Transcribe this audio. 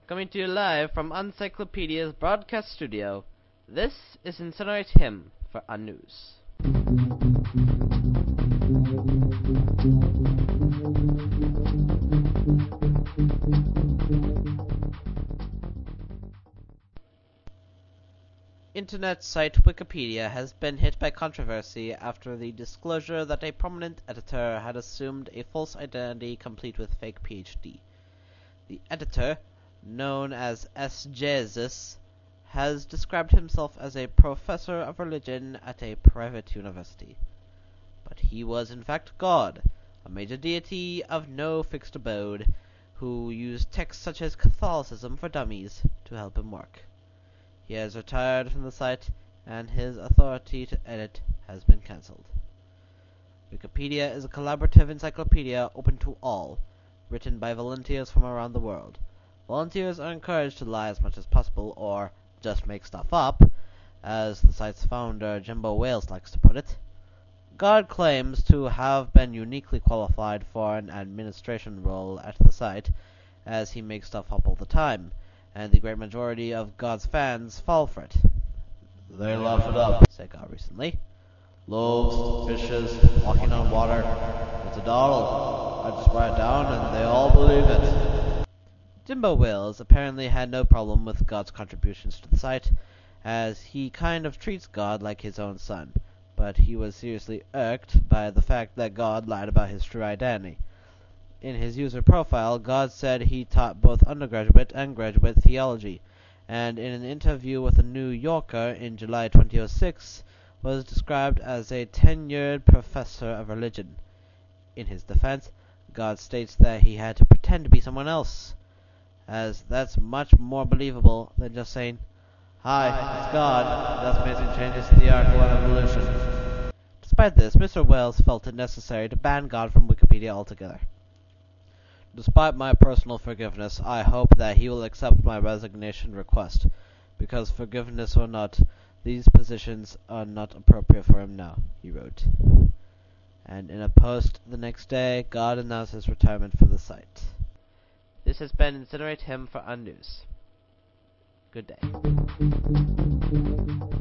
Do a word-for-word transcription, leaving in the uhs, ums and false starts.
Coming to you live from Uncyclopedia's broadcast studio, this is Incinerate Him for Unnews. Internet site Wikipedia has been hit by controversy after the disclosure that a prominent editor had assumed a false identity complete with fake PhD. The editor, known as S. Jesus, has described himself as a professor of religion at a private university. But he was in fact God, a major deity of no fixed abode, who used texts such as Catholicism for Dummies to help him work. He has retired from the site, and his authority to edit has been cancelled. Wikipedia is a collaborative encyclopedia open to all, written by volunteers from around the world. Volunteers are encouraged to lie as much as possible, or just make stuff up, as the site's founder, Jimbo Wales, likes to put it. God claims to have been uniquely qualified for an administration role at the site, as he makes stuff up all the time, and the great majority of God's fans fall for it. They laugh it up, said God recently. Loaves, fishes, walking on water. It's a doddle. I just write it down and they all believe it. Jimbo Wales apparently had no problem with God's contributions to the site, as he kind of treats God like his own son, but he was seriously irked by the fact that God lied about his true identity. In his user profile, God said he taught both undergraduate and graduate theology, and in an interview with the New Yorker in July twenty oh six, was described as a tenured professor of religion. In his defense, God states that he had to pretend to be someone else, as that's much more believable than just saying, "Hi, it's God, that's amazing changes to the article on evolution." Despite this, Mister Wales felt it necessary to ban God from Wikipedia altogether. Despite my personal forgiveness, I hope that he will accept my resignation request, because forgiveness or not, these positions are not appropriate for him now, he wrote. And in a post the next day, God announced his retirement from the site. This has been Incinerate Him for Unnews. Good day.